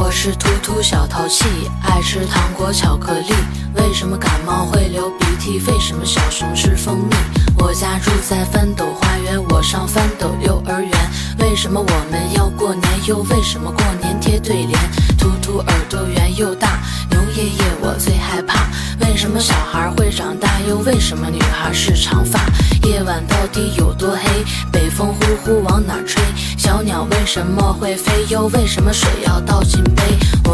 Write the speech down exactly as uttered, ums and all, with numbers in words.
我是图图小淘气，爱吃糖果巧克力。为什么感冒会流鼻涕？为什么小熊吃蜂蜜？我家住在翻斗花园，我上翻斗幼儿园。为什么我们要过年？又为什么过年贴对联？图图耳朵圆又大，牛爷爷我最害怕。为什么小孩会长大？又为什么女孩是长发？夜晚到底有多黑？北风呼呼往哪吹？小鸟为什么会飞？又为什么水要倒进杯？我